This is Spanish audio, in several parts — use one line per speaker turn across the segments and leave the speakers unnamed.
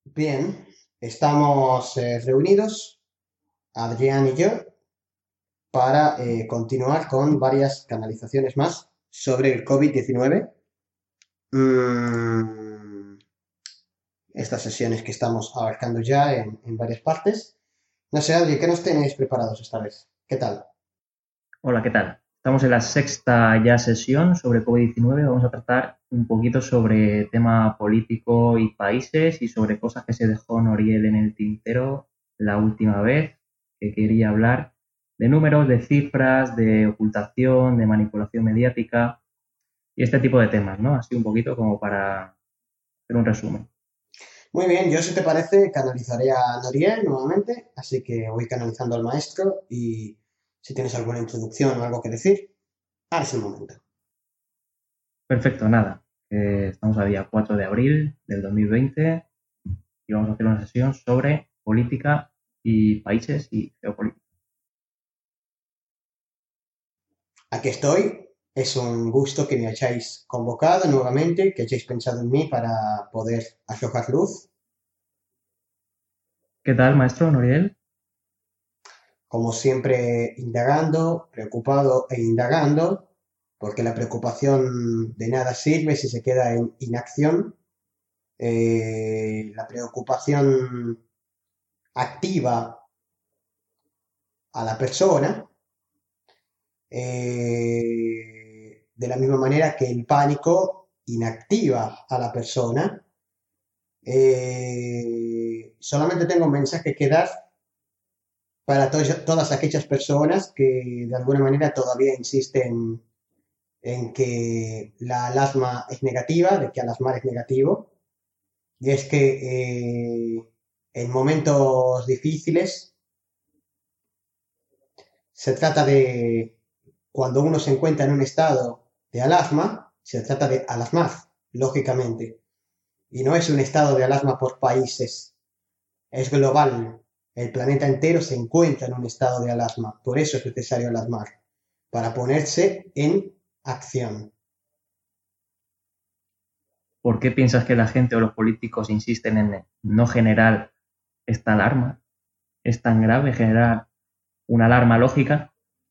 Bien, estamos reunidos, Adrián y yo, para continuar con varias canalizaciones más sobre el COVID-19. Mm, Estas sesiones que estamos abarcando ya en varias partes. No sé, Adri, ¿qué nos tenéis preparados esta vez? ¿Qué tal?
Hola, ¿qué tal? Estamos en la sexta ya sesión sobre COVID-19. Vamos a tratar un poquito sobre tema político y países y sobre cosas que se dejó Noriel en el tintero la última vez, que quería hablar de números, de cifras, de ocultación, de manipulación mediática y este tipo de temas, ¿no? Así un poquito como para hacer un resumen.
Muy bien, yo si te parece canalizaré a Noriel nuevamente, así que voy canalizando al maestro y si tienes alguna introducción o algo que decir, ahora es el momento.
Perfecto, nada. Estamos a día 4 de abril del 2020 y vamos a hacer una sesión sobre política y países y geopolítica.
Aquí estoy. Es un gusto que me hayáis convocado nuevamente, que hayáis pensado en mí para poder arrojar luz.
¿Qué tal, maestro Noriel?
Como siempre, indagando, preocupado e indagando, porque la preocupación de nada sirve si se queda en inacción. La preocupación activa a la persona, de la misma manera que el pánico inactiva a la persona. Solamente tengo un mensaje que dar para todas aquellas personas que de alguna manera todavía insisten en que la alasma es negativa, de que alasmar es negativo, y es que en momentos difíciles se trata de, cuando uno se encuentra en un estado de alasma, se trata de alasmar, lógicamente, y no es un estado de alasma por países, es global. El planeta entero se encuentra en un estado de alasma. Por eso es necesario alasmar, para ponerse en acción.
¿Por qué piensas que la gente o los políticos insisten en no generar esta alarma? ¿Es tan grave generar una alarma lógica?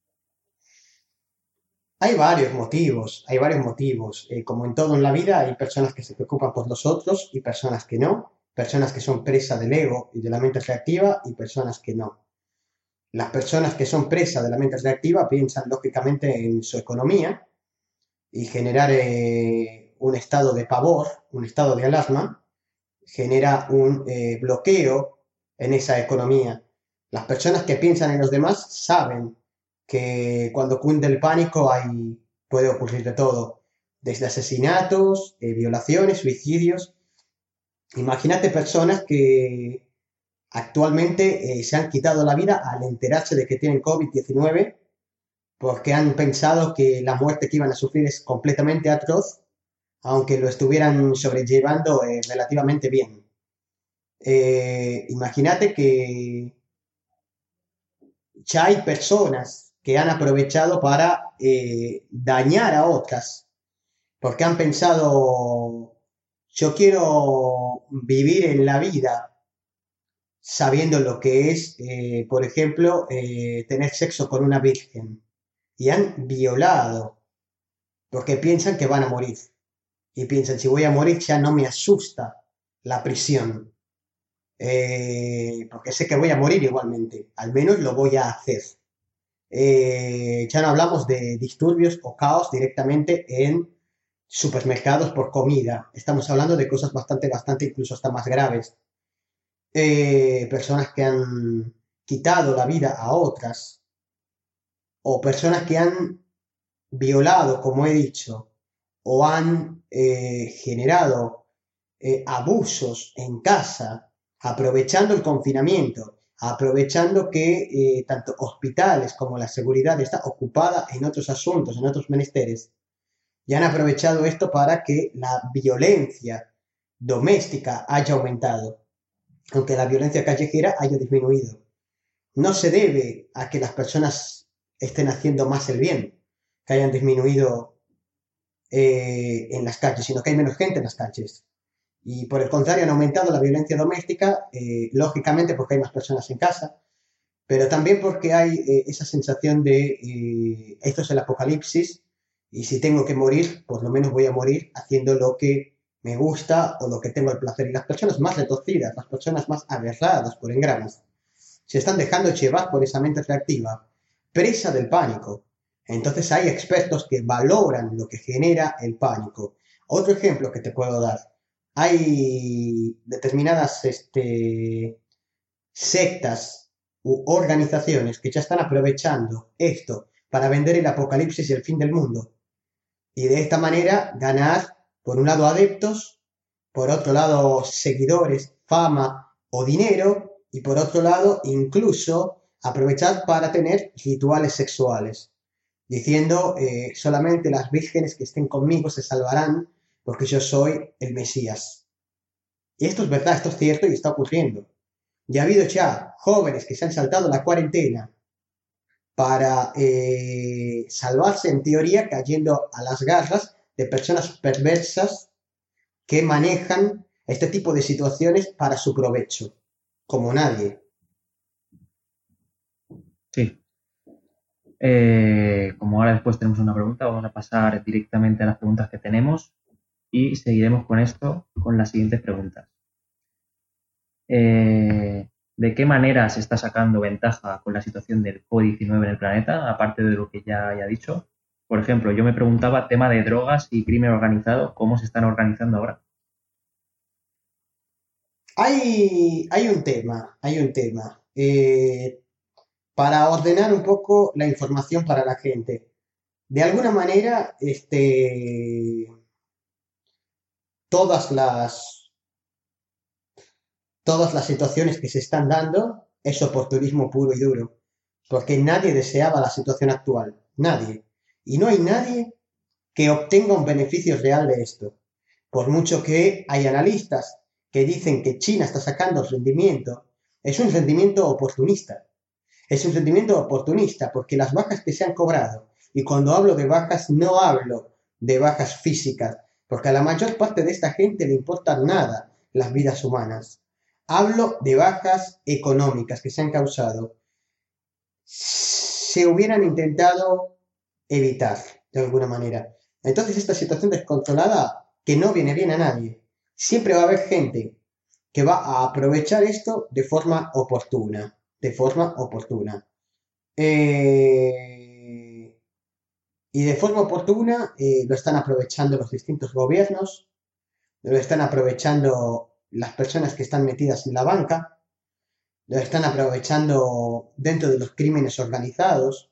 Hay varios motivos. Como en todo en la vida, hay personas que se preocupan por los otros y personas que no. Personas que son presa del ego y de la mente reactiva y personas que no. Las personas que son presa de la mente reactiva piensan lógicamente en su economía y generar un estado de pavor, un estado de alarma, genera un bloqueo en esa economía. Las personas que piensan en los demás saben que cuando cunde el pánico puede ocurrir de todo, desde asesinatos, violaciones, suicidios. Imagínate personas que actualmente se han quitado la vida al enterarse de que tienen COVID-19 porque han pensado que la muerte que iban a sufrir es completamente atroz, aunque lo estuvieran sobrellevando relativamente bien. Imagínate que ya hay personas que han aprovechado para dañar a otras, porque han pensado, yo quiero vivir en la vida sabiendo lo que es, por ejemplo, tener sexo con una virgen, y han violado, porque piensan que van a morir, y piensan, si voy a morir ya no me asusta la prisión, porque sé que voy a morir igualmente, al menos lo voy a hacer. Ya no hablamos de disturbios o caos directamente en supermercados por comida, estamos hablando de cosas bastante, incluso hasta más graves. Personas que han quitado la vida a otras, o personas que han violado, como he dicho, o han generado abusos en casa, aprovechando el confinamiento, aprovechando que tanto hospitales como la seguridad está ocupada en otros asuntos, en otros menesteres, y han aprovechado esto para que la violencia doméstica haya aumentado, aunque la violencia callejera haya disminuido. No se debe a que las personas estén haciendo más el bien, que hayan disminuido en las calles, sino que hay menos gente en las calles. Y por el contrario han aumentado la violencia doméstica, lógicamente porque hay más personas en casa, pero también porque hay esa sensación de esto es el apocalipsis y si tengo que morir, por lo menos voy a morir haciendo lo que me gusta o lo que tengo el placer. Y las personas más retorcidas, las personas más agarradas por engranas, se están dejando llevar por esa mente reactiva, presa del pánico. Entonces hay expertos que valoran lo que genera el pánico. Otro ejemplo que te puedo dar. Hay determinadas sectas u organizaciones que ya están aprovechando esto para vender el apocalipsis y el fin del mundo. Y de esta manera ganar, por un lado, adeptos, por otro lado, seguidores, fama o dinero, y por otro lado, incluso aprovechar para tener rituales sexuales, diciendo solamente las vírgenes que estén conmigo se salvarán porque yo soy el Mesías. Y esto es verdad, esto es cierto y está ocurriendo. Ya ha habido ya jóvenes que se han saltado la cuarentena para salvarse en teoría cayendo a las garras de personas perversas que manejan este tipo de situaciones para su provecho, como nadie.
Sí. Como ahora después tenemos una pregunta, vamos a pasar directamente a las preguntas que tenemos y seguiremos con esto, con las siguientes preguntas. ¿De qué manera se está sacando ventaja con la situación del COVID-19 en el planeta, aparte de lo que ya haya dicho? Por ejemplo, yo me preguntaba tema de drogas y crimen organizado, ¿cómo se están organizando ahora?
Hay un tema, hay un tema. Para ordenar un poco la información para la gente. De alguna manera, todas las, todas las situaciones que se están dando es oportunismo puro y duro, porque nadie deseaba la situación actual, nadie. Y no hay nadie que obtenga un beneficio real de esto. Por mucho que hay analistas que dicen que China está sacando rendimiento, es un rendimiento oportunista. Es un rendimiento oportunista porque las bajas que se han cobrado, y cuando hablo de bajas no hablo de bajas físicas, porque a la mayor parte de esta gente le importan nada las vidas humanas. Hablo de bajas económicas que se han causado. Se hubieran intentado evitar de alguna manera. Entonces esta situación descontrolada que no viene bien a nadie. Siempre va a haber gente que va a aprovechar esto de forma oportuna. De forma oportuna. Y de forma oportuna lo están aprovechando los distintos gobiernos, lo están aprovechando las personas que están metidas en la banca, lo están aprovechando dentro de los crímenes organizados.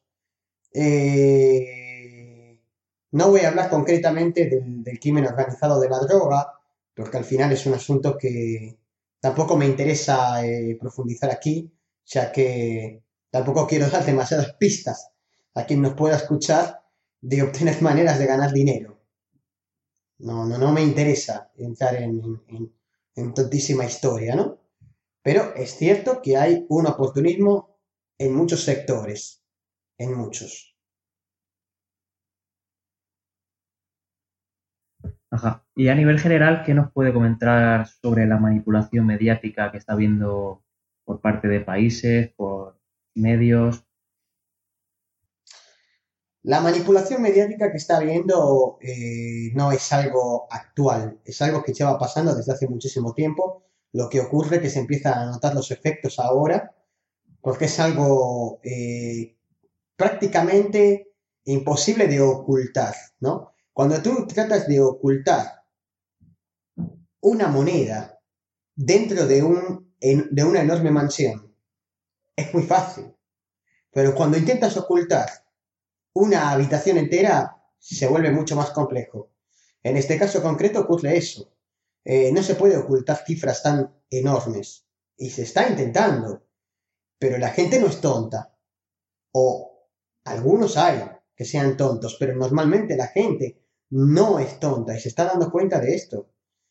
No voy a hablar concretamente del crimen organizado de la droga, porque al final es un asunto que tampoco me interesa profundizar aquí, ya que tampoco quiero dar demasiadas pistas a quien nos pueda escuchar de obtener maneras de ganar dinero. No me interesa entrar en tantísima historia, ¿no? Pero es cierto que hay un oportunismo en muchos sectores, en muchos.
Ajá. Y a nivel general, ¿qué nos puede comentar sobre la manipulación mediática que está habiendo por parte de países, por medios?
La manipulación mediática que está habiendo no es algo actual, es algo que lleva pasando desde hace muchísimo tiempo. Lo que ocurre es que se empiezan a notar los efectos ahora, porque es algo prácticamente imposible de ocultar, ¿no? Cuando tú tratas de ocultar una moneda dentro de una enorme mansión, es muy fácil. Pero cuando intentas ocultar una habitación entera, se vuelve mucho más complejo. En este caso concreto ocurre eso. No se puede ocultar cifras tan enormes. Y se está intentando. Pero la gente no es tonta. O algunos hay que sean tontos, pero normalmente la gente no es tonta y se está dando cuenta de esto.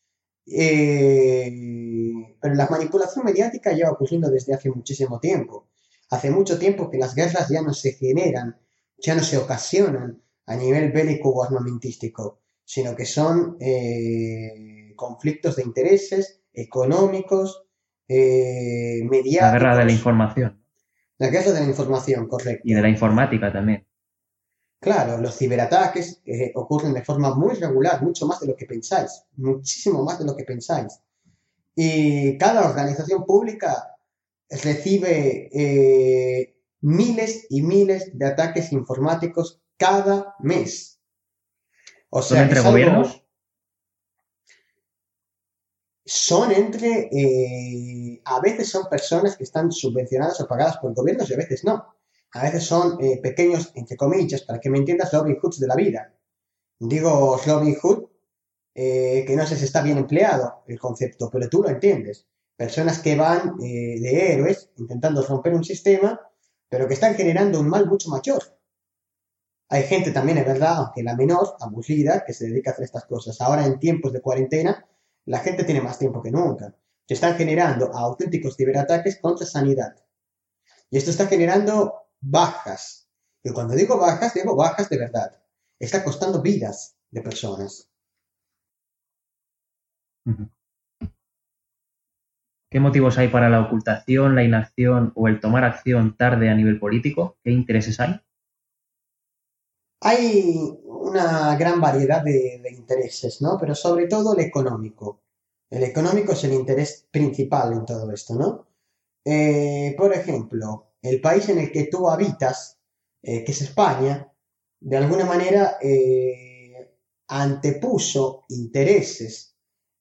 Pero la manipulación mediática lleva ocurriendo desde hace muchísimo tiempo. Hace mucho tiempo que las guerras ya no se generan, ya no se ocasionan a nivel bélico o armamentístico, sino que son conflictos de intereses económicos,
La guerra de la
mediáticos,
información
la guerra de la información,
y de
correcto.
la informática también.
Claro, los ciberataques ocurren de forma muy regular, mucho más de lo que pensáis, muchísimo más de lo que pensáis. Y cada organización pública recibe miles y miles de ataques informáticos cada mes. O
¿Son
sea que
entre
es algo,
gobiernos?
son entre, a veces son personas que están subvencionadas o pagadas por gobiernos y a veces no. A veces son pequeños, entre comillas, para que me entiendas, Robin Hoods de la vida. Digo Robin Hood, que no sé si está bien empleado el concepto, pero tú lo entiendes. Personas que van de héroes intentando romper un sistema, pero que están generando un mal mucho mayor. Hay gente también, es verdad, aunque la menor, aburrida, que se dedica a hacer estas cosas. Ahora en tiempos de cuarentena, la gente tiene más tiempo que nunca. Se están generando auténticos ciberataques contra sanidad. Y esto está generando bajas. Y cuando digo bajas de verdad. Está costando vidas de personas.
Ujú. ¿Qué motivos hay para la ocultación, la inacción o el tomar acción tarde a nivel político? ¿Qué intereses hay?
Hay una gran variedad de intereses, ¿no? Pero sobre todo el económico. El económico es el interés principal en todo esto, ¿no? Por ejemplo, el país en el que tú habitas, que es España, de alguna manera antepuso intereses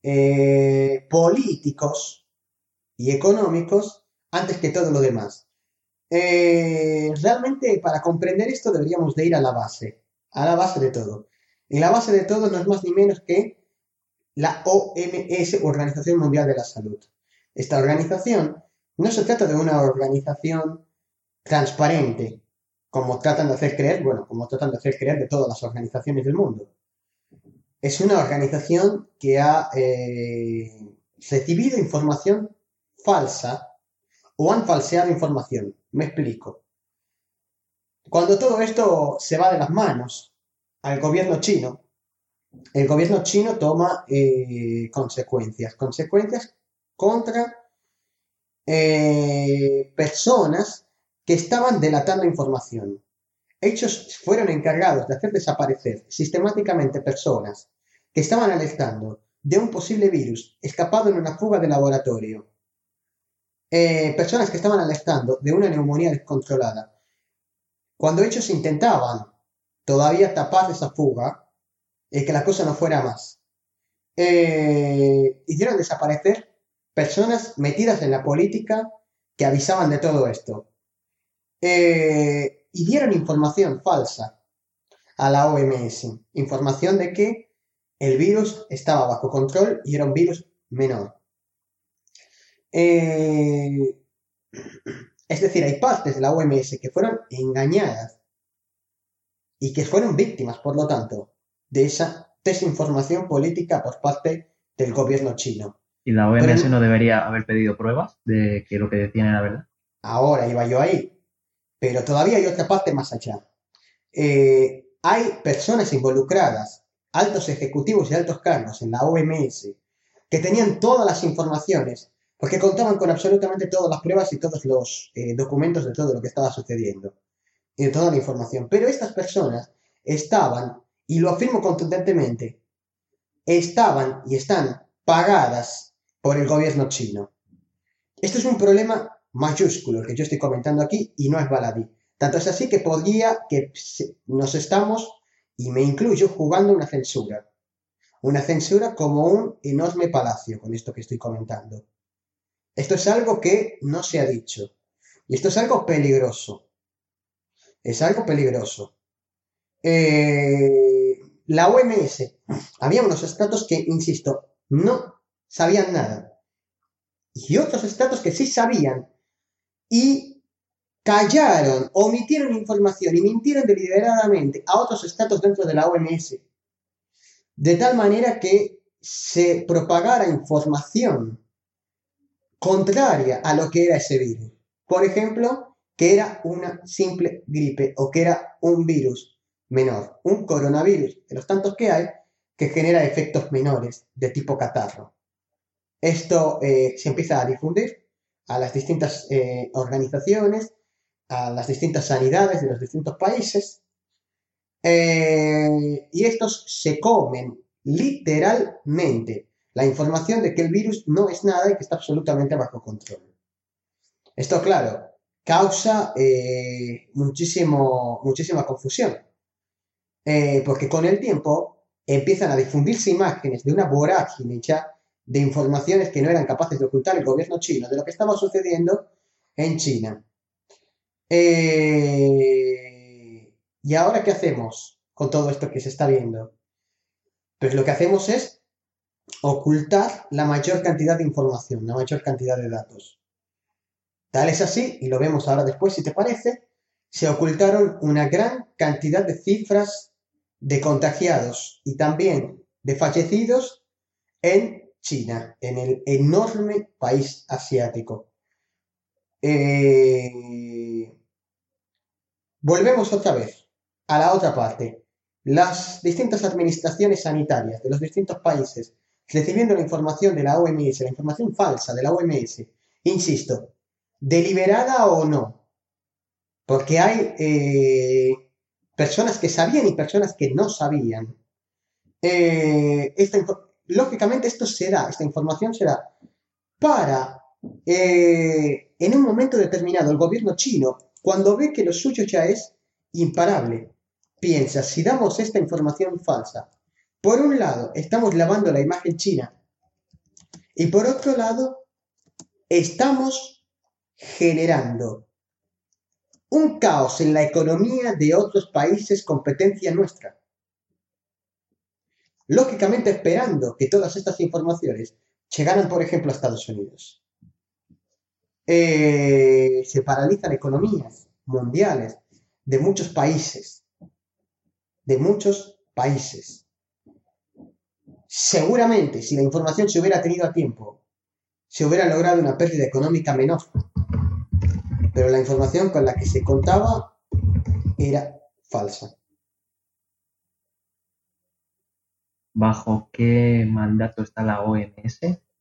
políticos y económicos antes que todo lo demás. Realmente para comprender esto deberíamos de ir a la base de todo. Y la base de todo no es más ni menos que la OMS, Organización Mundial de la Salud. Esta organización no se trata de una organización transparente, como tratan de hacer creer, bueno, como tratan de hacer creer de todas las organizaciones del mundo. Es una organización que ha recibido información falsa o han falseado información. Me explico. Cuando todo esto se va de las manos al gobierno chino, el gobierno chino toma consecuencias contra personas que estaban delatando información. Ellos fueron encargados de hacer desaparecer sistemáticamente personas que estaban alertando de un posible virus escapado en una fuga de laboratorio, personas que estaban alertando de una neumonía descontrolada. Cuando ellos intentaban todavía tapar esa fuga, que la cosa no fuera más, hicieron desaparecer personas metidas en la política que avisaban de todo esto. Y dieron información falsa a la OMS, información de que el virus estaba bajo control y era un virus menor. Eh, es decir, hay partes de la OMS que fueron engañadas y que fueron víctimas, por lo tanto, de esa desinformación política por parte del gobierno chino.
¿Y la
Pero
OMS no debería haber pedido pruebas de que lo que decían era verdad?
ahora iba yo ahí, pero todavía hay otra parte más allá. Hay personas involucradas, altos ejecutivos y altos cargos en la OMS, que tenían todas las informaciones, porque contaban con absolutamente todas las pruebas y todos los documentos de todo lo que estaba sucediendo y de toda la información. Pero estas personas estaban, y lo afirmo contundentemente, estaban y están pagadas por el gobierno chino. Esto es un problema mayúsculo que yo estoy comentando aquí y no es baladí. Tanto es así que podría que nos estamos, y me incluyo, jugando una censura. Una censura como un enorme palacio con esto que estoy comentando. Esto es algo que no se ha dicho. Y esto es algo peligroso. Es algo peligroso. La OMS, había unos estratos que, insisto, no sabían nada. Y otros estratos que sí sabían y callaron, omitieron información y mintieron deliberadamente a otros estados dentro de la OMS, de tal manera que se propagara información contraria a lo que era ese virus. Por ejemplo, que era una simple gripe o que era un virus menor, un coronavirus, de los tantos que hay, que genera efectos menores de tipo catarro. Esto se empieza a difundir a las distintas organizaciones, a las distintas sanidades de los distintos países, y estos se comen literalmente la información de que el virus no es nada y que está absolutamente bajo control. Esto, claro, causa muchísima confusión, porque con el tiempo empiezan a difundirse imágenes de una vorágine ya de informaciones que no eran capaces de ocultar el gobierno chino de lo que estaba sucediendo en China. ¿Y ahora qué hacemos con todo esto que se está viendo? Pues lo que hacemos es ocultar la mayor cantidad de información, la mayor cantidad de datos. Tal es así, y lo vemos ahora después si te parece, se ocultaron una gran cantidad de cifras de contagiados y también de fallecidos en China, en el enorme país asiático. Volvemos otra vez a la otra parte. Las distintas administraciones sanitarias de los distintos países recibiendo la información de la OMS, la información falsa de la OMS, insisto, deliberada o no, porque hay personas que sabían y personas que no sabían. Lógicamente esta información se da para, en un momento determinado, el gobierno chino, cuando ve que lo suyo ya es imparable, piensa, si damos esta información falsa, por un lado estamos lavando la imagen china y por otro lado estamos generando un caos en la economía de otros países competencia nuestra. Lógicamente esperando que todas estas informaciones llegaran, por ejemplo, a Estados Unidos. Se paralizan economías mundiales de muchos países. Seguramente, si la información se hubiera tenido a tiempo, se hubiera logrado una pérdida económica menor. Pero la información con la que se contaba era falsa.
¿Bajo qué mandato está la OMS?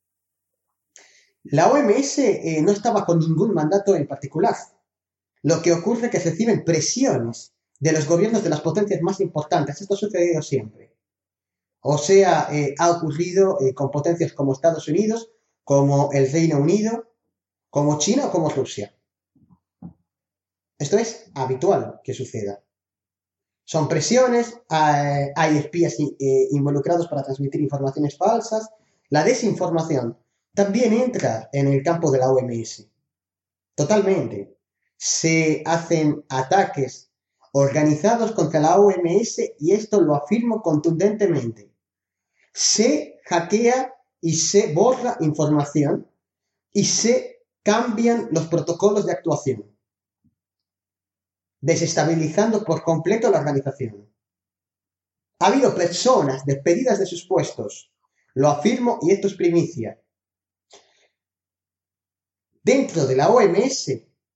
La OMS no está bajo ningún mandato en particular. Lo que ocurre es que reciben presiones de los gobiernos de las potencias más importantes. Esto ha sucedido siempre. O sea, ha ocurrido con potencias como Estados Unidos, como el Reino Unido, como China o como Rusia. Esto es habitual que suceda. Son presiones, hay espías involucrados para transmitir informaciones falsas. La desinformación también entra en el campo de la OMS. Totalmente. Se hacen ataques organizados contra la OMS y esto lo afirmo contundentemente. Se hackea y se borra información y se cambian los protocolos de actuación, desestabilizando por completo la organización. Ha habido personas despedidas de sus puestos, lo afirmo y esto es primicia. Dentro de la OMS,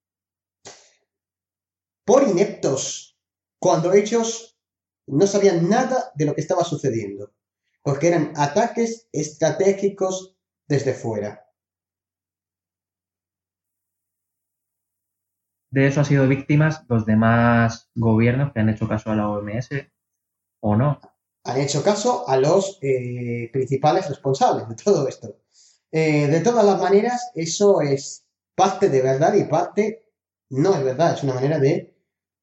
por ineptos, cuando ellos no sabían nada de lo que estaba sucediendo, porque eran ataques estratégicos desde fuera.
¿De eso han sido víctimas los demás gobiernos que han hecho caso a la OMS o no?
Han hecho caso a los principales responsables de todo esto. De todas las maneras, eso es parte de verdad y parte no es verdad. Es una manera de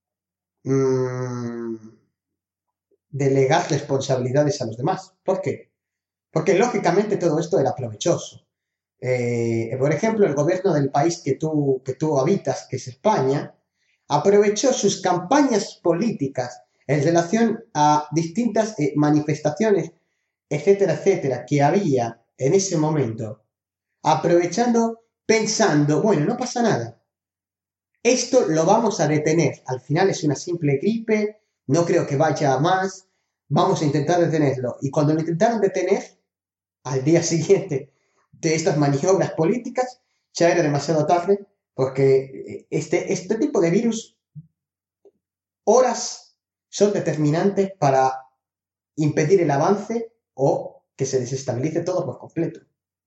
delegar responsabilidades a los demás. ¿Por qué? Porque lógicamente todo esto era provechoso. Por ejemplo, el gobierno del país que tú habitas, que es España, aprovechó sus campañas políticas en relación a distintas manifestaciones, etcétera, etcétera, que había en ese momento, aprovechando, pensando, bueno, no pasa nada, esto lo vamos a detener, al final es una simple gripe, no creo que vaya a más, vamos a intentar detenerlo. Y cuando lo intentaron detener, al día siguiente de estas maniobras políticas, ya era demasiado tarde, porque este tipo de virus, horas son determinantes para impedir el avance o que se desestabilice todo por completo.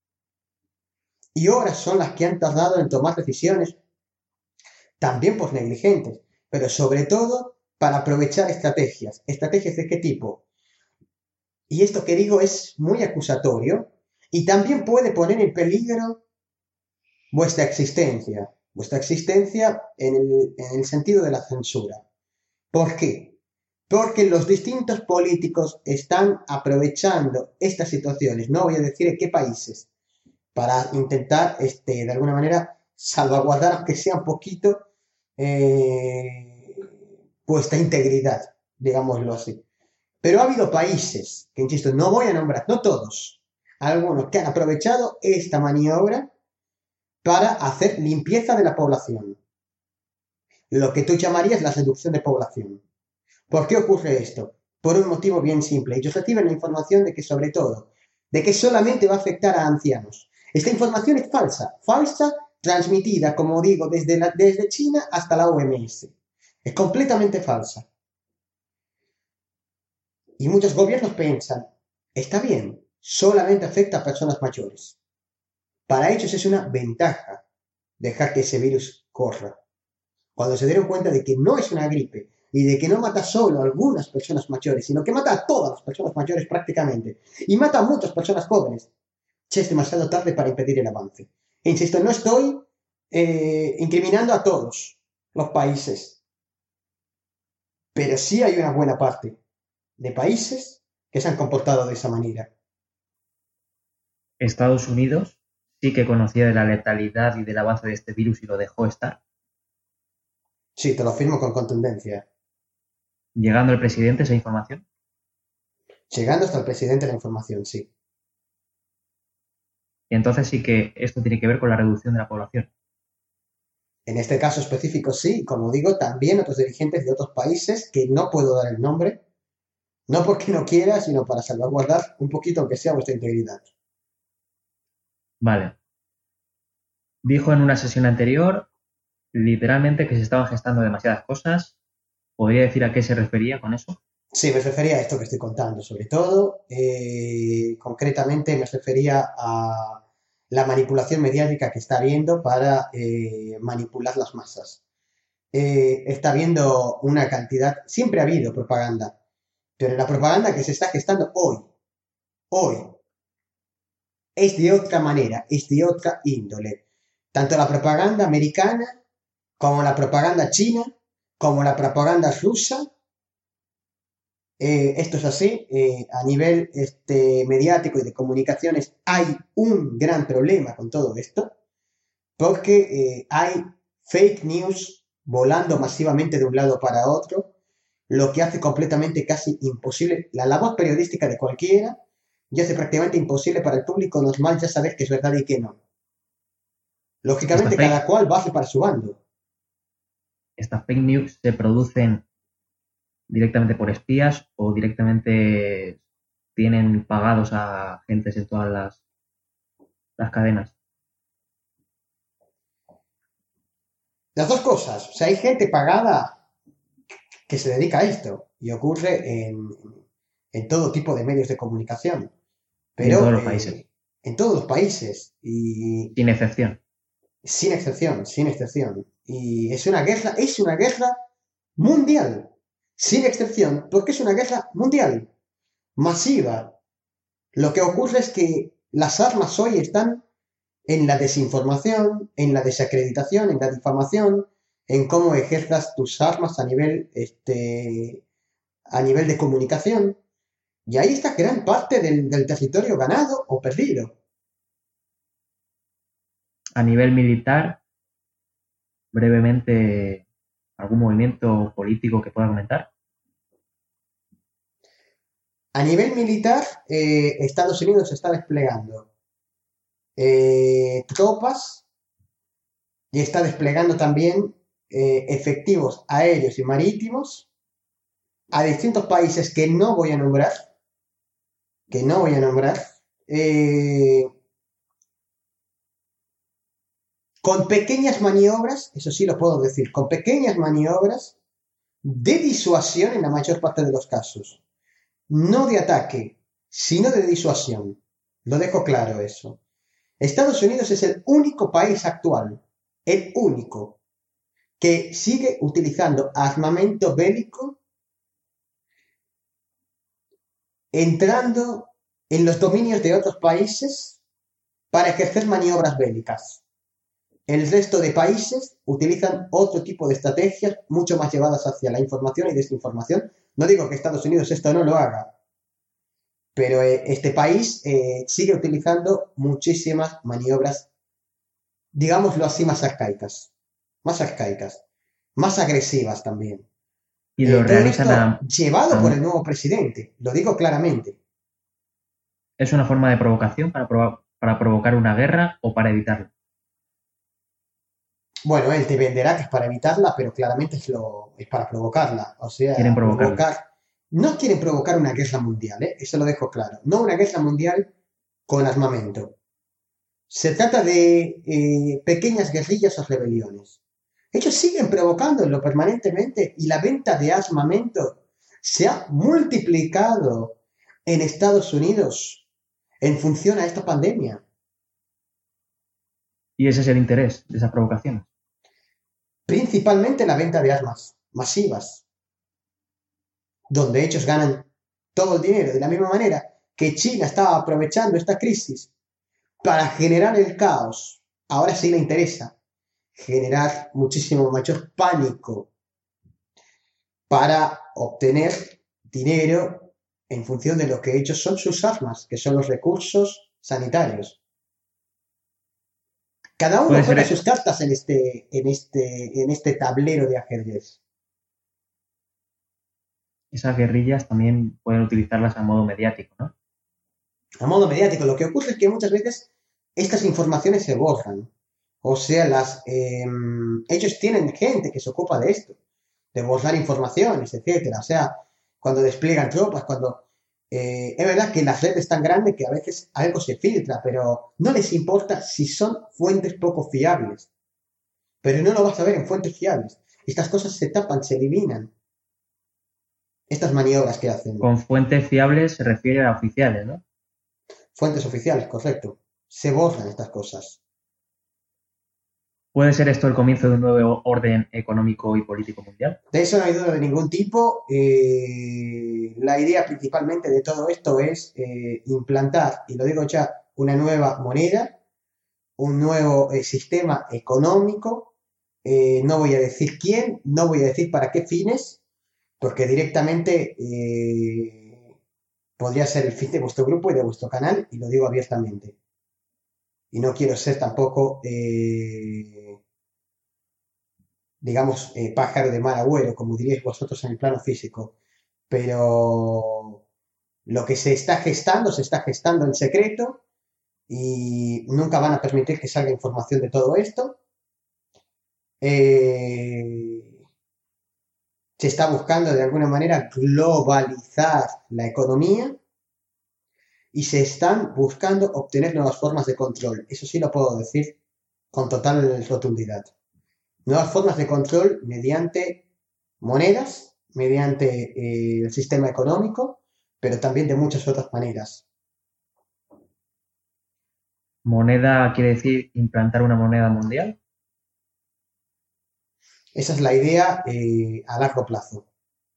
Y horas son las que han tardado en tomar decisiones, también por negligentes, pero sobre todo para aprovechar estrategias. ¿Estrategias de qué tipo? Y esto que digo es muy acusatorio y también puede poner en peligro vuestra existencia en el sentido de la censura. ¿Por qué? Porque los distintos políticos están aprovechando estas situaciones, no voy a decir en qué países, para intentar, de alguna manera, salvaguardar, aunque sea un poquito, vuestra integridad, digámoslo así. Pero ha habido países, que insisto, no voy a nombrar, no todos, algunos que han aprovechado esta maniobra para hacer limpieza de la población, lo que tú llamarías la seducción de población. ¿Por qué ocurre esto? Por un motivo bien simple. Ellos reciben la información de que, sobre todo, de que solamente va a afectar a ancianos. Esta información es falsa, transmitida, como digo, desde China hasta la OMS. Es completamente falsa. Y muchos gobiernos piensan, está bien, solamente afecta a personas mayores. Para ellos es una ventaja dejar que ese virus corra. Cuando se dieron cuenta de que no es una gripe y de que no mata solo a algunas personas mayores, sino que mata a todas las personas mayores prácticamente y mata a muchas personas jóvenes, ya es demasiado tarde para impedir el avance. E insisto, no estoy incriminando a todos los países, pero sí hay una buena parte de países que se han comportado de esa manera.
Estados Unidos sí que conocía de la letalidad y del avance de este virus y lo dejó estar.
Sí, te lo afirmo con contundencia.
Llegando el presidente esa información.
Llegando hasta el presidente la información, sí.
Y entonces sí que esto tiene que ver con la reducción de la población.
En este caso específico sí, como digo, también otros dirigentes de otros países que no puedo dar el nombre, no porque no quiera, sino para salvaguardar un poquito, aunque sea, vuestra integridad.
Vale. Dijo en una sesión anterior, literalmente, que se estaban gestando demasiadas cosas. ¿Podría decir a qué se refería con eso?
Sí, me refería a esto que estoy contando, sobre todo. Concretamente me refería a la manipulación mediática que está habiendo para manipular las masas. Está habiendo una cantidad, siempre ha habido propaganda, pero la propaganda que se está gestando hoy, es de otra manera, es de otra índole. Tanto la propaganda americana, como la propaganda china, como la propaganda rusa, esto es así, a nivel mediático y de comunicaciones hay un gran problema con todo esto, porque hay fake news volando masivamente de un lado para otro, lo que hace completamente casi imposible la labor periodística de cualquiera y hace prácticamente imposible para el público normal ya saber qué es verdad y qué no. Lógicamente cada cual va para su bando.
Estas fake news se producen directamente por espías o directamente tienen pagados a agentes en todas las cadenas.
Las dos cosas. O sea, hay gente pagada que se dedica a esto y ocurre en todo tipo de medios de comunicación.
Y en
Pero
todos los países.
en todos los países y
Sin excepción.
sin excepción, sin excepción. Y es una guerra mundial, sin excepción, porque es una guerra mundial, masiva. Lo que ocurre es que las armas hoy están en la desinformación, en la desacreditación, en la difamación, en cómo ejerzas tus armas a nivel de comunicación. Y ahí está gran parte del territorio ganado o perdido.
A nivel militar, brevemente, ¿algún movimiento político que pueda comentar?
A nivel militar, Estados Unidos está desplegando tropas y está desplegando también efectivos aéreos y marítimos a distintos países que no voy a nombrar, eh, con pequeñas maniobras, eso sí lo puedo decir, con pequeñas maniobras de disuasión en la mayor parte de los casos. no de ataque, sino de disuasión. Lo dejo claro eso. Estados Unidos es el único país actual, el único, que sigue utilizando armamento bélico entrando en los dominios de otros países para ejercer maniobras bélicas. El resto de países utilizan otro tipo de estrategias mucho más llevadas hacia la información y desinformación. No digo que Estados Unidos esto no lo haga, pero este país sigue utilizando muchísimas maniobras, digámoslo así, más agresivas también.
Y lo
Todo
realizan
esto llevado por
a-
el nuevo presidente, lo digo claramente.
¿Es una forma de provocación para provocar una guerra o para evitarla?
Bueno, él te venderá que es para evitarla, pero claramente es para provocarla. O
Quieren
sea,
provocarla.
provocar. No quieren provocar una guerra mundial, ¿eh? Eso lo dejo claro. No una guerra mundial con armamento. Se trata de pequeñas guerrillas o rebeliones. Ellos siguen provocándolo permanentemente y la venta de armamento se ha multiplicado en Estados Unidos en función a esta pandemia.
Y ese es el interés de esas provocaciones.
Principalmente la venta de armas masivas, donde ellos ganan todo el dinero, de la misma manera que China estaba aprovechando esta crisis para generar el caos. Ahora sí le interesa generar muchísimo mayor pánico para obtener dinero en función de lo que ellos son sus armas, que son los recursos sanitarios. Cada uno
Puede
juega
ser,
sus cartas en este tablero de ajedrez.
esas guerrillas también pueden utilizarlas a modo mediático, ¿no?
A modo mediático, lo que ocurre es que muchas veces estas informaciones se borran. O sea, ellos tienen gente que se ocupa de esto, de borrar informaciones, etcétera. O sea, cuando despliegan tropas, es verdad que la red es tan grande que a veces algo se filtra, pero no les importa si son fuentes poco fiables. Pero no lo vas a ver en fuentes fiables. Estas cosas se tapan, se eliminan. Estas maniobras que hacen.
Con fuentes fiables se refiere a oficiales, ¿no?
Fuentes oficiales, correcto. Se borran estas cosas.
¿Puede ser esto el comienzo de un nuevo orden económico y político mundial?
De eso no hay duda de ningún tipo. La idea principalmente de todo esto es implantar, y lo digo ya, una nueva moneda, un nuevo sistema económico. No voy a decir quién, no voy a decir para qué fines, porque directamente podría ser el fin de vuestro grupo y de vuestro canal, y lo digo abiertamente. Y no quiero ser tampoco, digamos, pájaro de mal agüero, como diríais vosotros en el plano físico. Pero lo que se está gestando en secreto y nunca van a permitir que salga información de todo esto. Eh, Se está buscando de alguna manera globalizar la economía y se están buscando obtener nuevas formas de control. Eso sí lo puedo decir con total rotundidad. Nuevas formas de control mediante monedas, mediante el sistema económico, pero también de muchas otras maneras.
¿Moneda quiere decir implantar una moneda mundial?
Esa es la idea a largo plazo.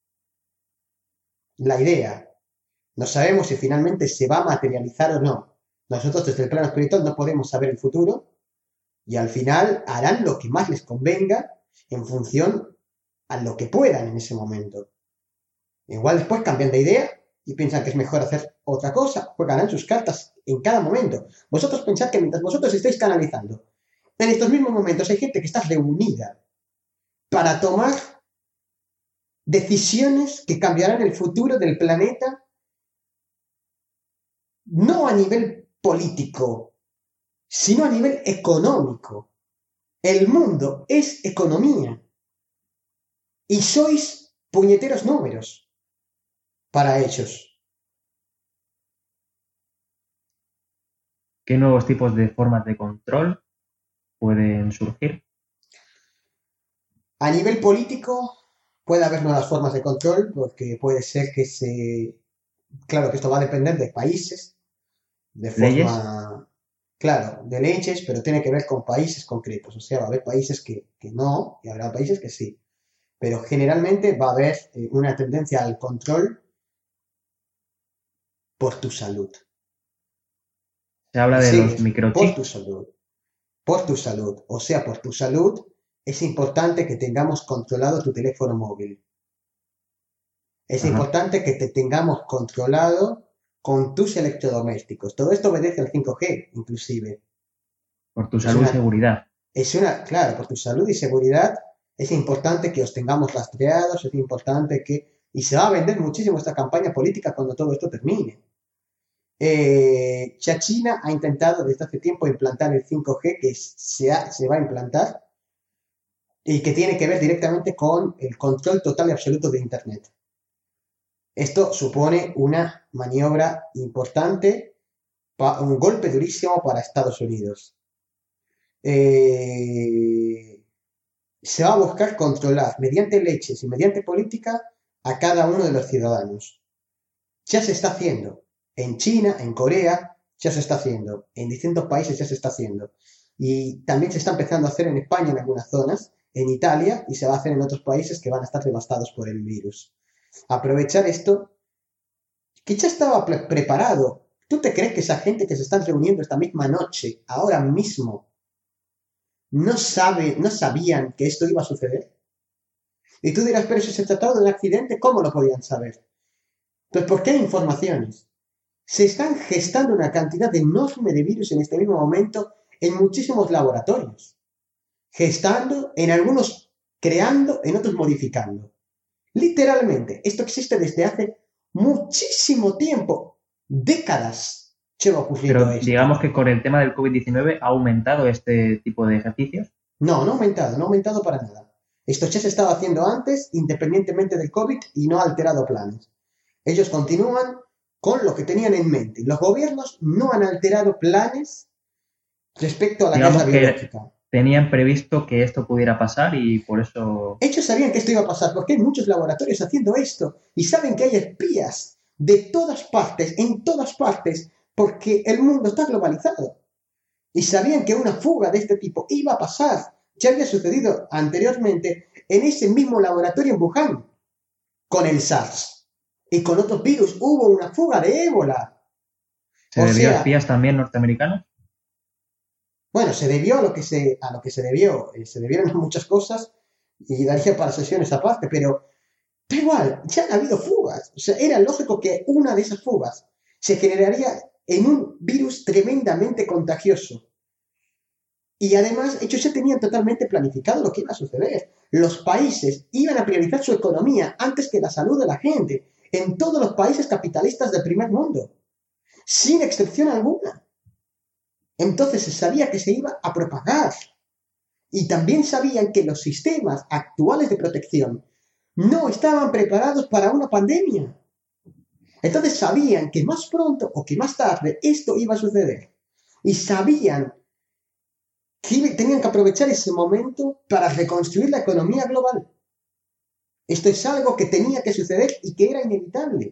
La idea. No sabemos si finalmente se va a materializar o no. Nosotros desde el plano espiritual no podemos saber el futuro y al final harán lo que más les convenga en función a lo que puedan en ese momento. Igual después cambian de idea y piensan que es mejor hacer otra cosa, juegan sus cartas en cada momento. Vosotros pensad que mientras vosotros estáis canalizando, en estos mismos momentos hay gente que está reunida para tomar decisiones que cambiarán el futuro del planeta, no a nivel político, sino a nivel económico. El mundo es economía y sois puñeteros números para ellos.
¿Qué nuevos tipos de formas de control pueden surgir?
A nivel político puede haber nuevas formas de control porque puede ser que se claro que esto va a depender de países, de
¿Leyes?
forma, claro, de leyes, pero tiene que ver con países concretos. O sea, va a haber países que no y habrá países que sí. Pero generalmente va a haber una tendencia al control por tu salud.
Se habla
Me
de los
sigues, por tu
microchips.
salud, por tu salud. O sea, por tu salud es importante que tengamos controlado tu teléfono móvil. Es
Ajá.
importante que te tengamos controlado con tus electrodomésticos. Todo esto obedece al 5G, inclusive.
Por tu
Es
salud y
una,
seguridad.
claro, por tu salud y seguridad es importante que os tengamos rastreados, es importante que... Y se va a vender muchísimo esta campaña política cuando todo esto termine. Ya China ha intentado desde hace tiempo implantar el 5G que se va a implantar y que tiene que ver directamente con el control total y absoluto de Internet. Esto supone una maniobra importante, un golpe durísimo para Estados Unidos. Eh, Se va a buscar controlar mediante leyes y mediante política a cada uno de los ciudadanos. Ya se está haciendo. En China, en Corea, ya se está haciendo. En distintos países ya se está haciendo. Y también se está empezando a hacer en España en algunas zonas, en Italia, y se va a hacer en otros países que van a estar devastados por el virus. Aprovechar esto, que ya estaba preparado. ¿Tú te crees que esa gente que se están reuniendo esta misma noche, ahora mismo, no sabían que esto iba a suceder? Y tú dirás, pero si se trataba de un accidente, ¿cómo lo podían saber? Pues porque hay informaciones. Se están gestando una cantidad enorme de virus en este mismo momento en muchísimos laboratorios. Gestando, en algunos creando, en otros modificando. Literalmente, esto existe desde hace muchísimo tiempo, décadas lleva ocurriendo
Pero
esto.
digamos que con el tema del COVID-19 ha aumentado este tipo de ejercicios.
No, no ha aumentado para nada. Esto ya se estaba haciendo antes, independientemente del COVID, y no ha alterado planes. Ellos continúan con lo que tenían en mente. Los gobiernos no han alterado planes respecto a la guerra
Digamos que
biológica.
tenían previsto que esto pudiera pasar y por eso
Ellos sabían que esto iba a pasar porque hay muchos laboratorios haciendo esto y saben que hay espías de todas partes, en todas partes, porque el mundo está globalizado. Y sabían que una fuga de este tipo iba a pasar. Ya había sucedido anteriormente en ese mismo laboratorio en Wuhan, con el SARS. Y con otros virus hubo una fuga de ébola.
se
O
debió a
sea,
espías también norteamericanos.
bueno, se debió a lo que se debió. Se debieron muchas cosas y daría para sesiones aparte, pero igual, ya han habido fugas. O sea, era lógico que una de esas fugas se generaría en un virus tremendamente contagioso. Y además, ellos ya tenían totalmente planificado lo que iba a suceder. Los países iban a priorizar su economía antes que la salud de la gente, en todos los países capitalistas del primer mundo, sin excepción alguna. Entonces se sabía que se iba a propagar. Y también sabían que los sistemas actuales de protección no estaban preparados para una pandemia. Entonces sabían que más pronto o que más tarde esto iba a suceder. Y sabían que tenían que aprovechar ese momento para reconstruir la economía global. Esto es algo que tenía que suceder y que era inevitable.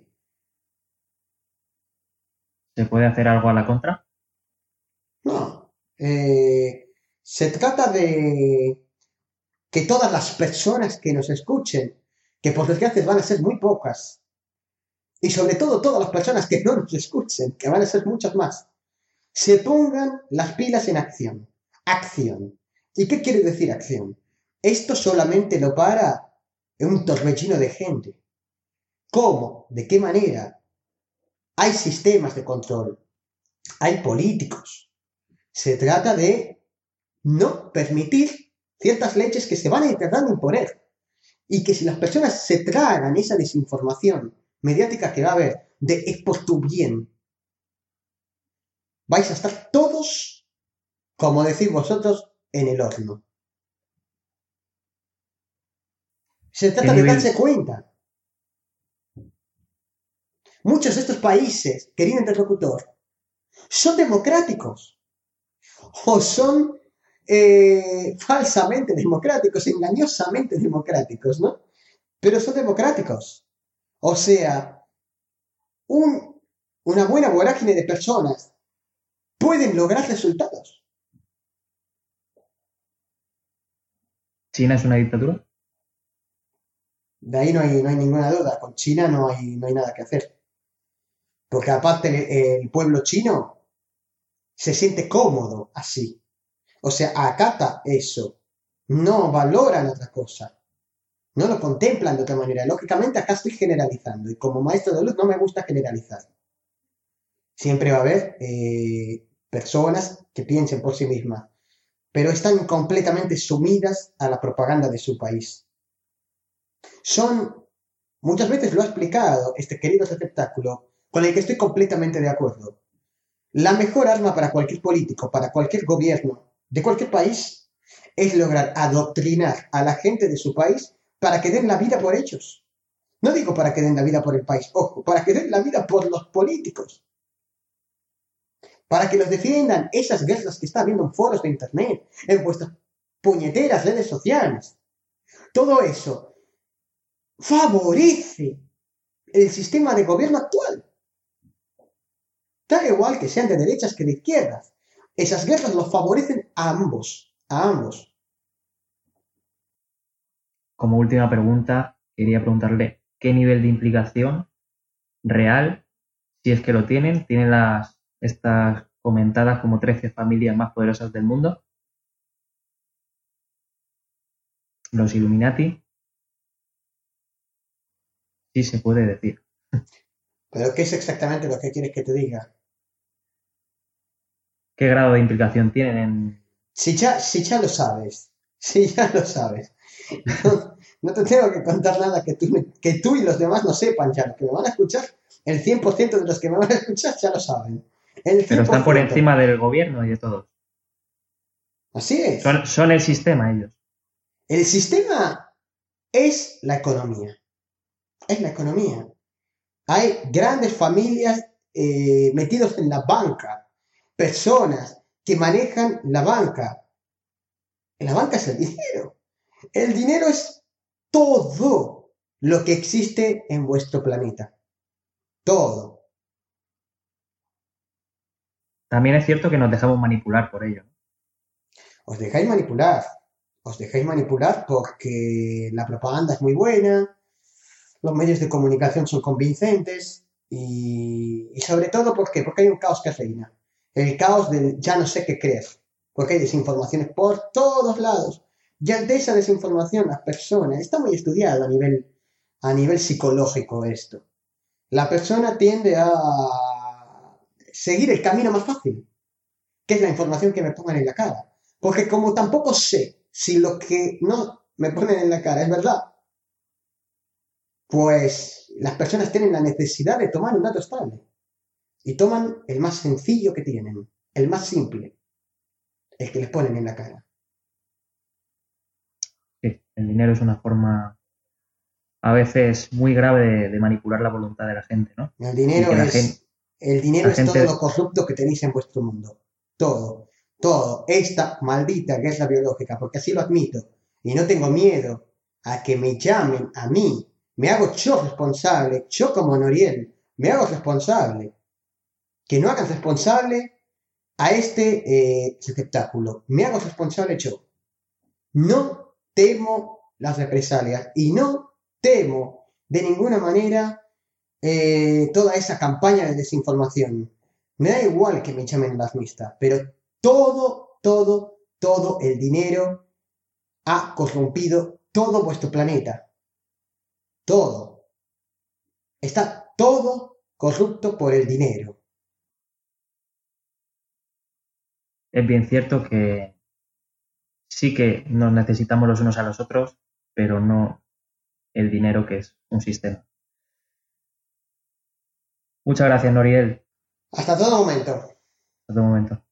¿Se puede hacer algo a la contra?
No. Se trata de que todas las personas que nos escuchen, que por desgracia van a ser muy pocas, y sobre todo todas las personas que no nos escuchen, que van a ser muchas más, se pongan las pilas en acción. Acción. ¿Y qué quiere decir acción? Esto solamente lo para un torbellino de gente. ¿Cómo? ¿De qué manera? Hay sistemas de control, hay políticos. Se trata de no permitir ciertas leyes que se van a intentar imponer y que si las personas se tragan esa desinformación mediática que va a haber de es por tu bien, vais a estar todos, como decís vosotros, en el horno. Se
¿Qué
trata de darse
nivel,
cuenta. Muchos de estos países, querido interlocutor, son democráticos o son falsamente democráticos, engañosamente democráticos, ¿no? Pero son democráticos. O sea, un- una buena vorágine de personas pueden lograr resultados.
¿China es una dictadura?
De ahí no hay ninguna duda. Con China no hay nada que hacer. Porque aparte el pueblo chino se siente cómodo así. O sea, acata eso. No valoran otra cosa. No lo contemplan de otra manera. Lógicamente acá estoy generalizando. Y como maestro de luz no me gusta generalizar. Siempre va a haber personas que piensen por sí mismas. Pero están completamente sumidas a la propaganda de su país. Son, muchas veces lo ha explicado este querido espectáculo, con el que estoy completamente de acuerdo. La mejor arma para cualquier político, para cualquier gobierno de cualquier país, es lograr adoctrinar a la gente de su país para que den la vida por ellos. No digo para que den la vida por el país, ojo, para que den la vida por los políticos. Para que los defiendan esas guerras que está habiendo en foros de internet, en vuestras puñeteras redes sociales. Todo eso favorece el sistema de gobierno actual. Da igual que sean de derechas que de izquierdas. Esas guerras los favorecen a ambos. A ambos.
Como última pregunta, quería preguntarle qué nivel de implicación real, si es que lo tienen estas comentadas como 13 familias más poderosas del mundo, los Illuminati, sí se puede decir.
Pero ¿qué es exactamente lo que quieres que te diga?
¿Qué grado de implicación tienen
Si ya lo sabes. Si ya lo sabes. No te tengo que contar nada que tú y los demás no sepan ya. Los que me van a escuchar, el 100% de los que me van a escuchar ya lo saben. El
pero están por
100%.
encima del gobierno y de todo?
Así es.
Son el sistema ellos.
El sistema es la economía. Es la economía. Hay grandes familias metidos en la banca, personas que manejan la banca. La banca es el dinero. El dinero es todo lo que existe en vuestro planeta. Todo.
También es cierto que nos dejamos manipular por ello, ¿no?
Os dejáis manipular. Os dejáis manipular porque la propaganda es muy buena, los medios de comunicación son convincentes y sobre todo ¿por qué? Porque hay un caos que reina. El caos del ya no sé qué creer. Porque hay desinformaciones por todos lados. Y ante esa desinformación las personas, está muy estudiado a nivel psicológico esto. La persona tiende a seguir el camino más fácil, que es la información que me pongan en la cara. Porque como tampoco sé si lo que no me ponen en la cara es verdad, pues las personas tienen la necesidad de tomar un dato estable y toman el más sencillo que tienen, el más simple, el que les ponen en la cara.
Sí, el dinero es una forma a veces muy grave de manipular la voluntad de la gente, ¿no?
El
Y
dinero
que
es, el dinero
la
es todo lo
gente,
corrupto que tenéis en vuestro mundo. Todo, todo. Esta maldita guerra biológica, porque así lo admito. Y no tengo miedo a que me llamen a mí. Me hago yo responsable, yo como Noriel, me hago responsable. Que no hagan responsable a este espectáculo. Me hago responsable yo. No temo las represalias y no temo de ninguna manera toda esa campaña de desinformación. Me da igual que me llamen las mistas, pero todo el dinero ha corrompido todo vuestro planeta. Todo. Está todo corrupto por el dinero.
es bien cierto que sí que nos necesitamos los unos a los otros, pero no el dinero que es un sistema. Muchas gracias, Noriel.
Hasta todo momento.
Hasta un momento.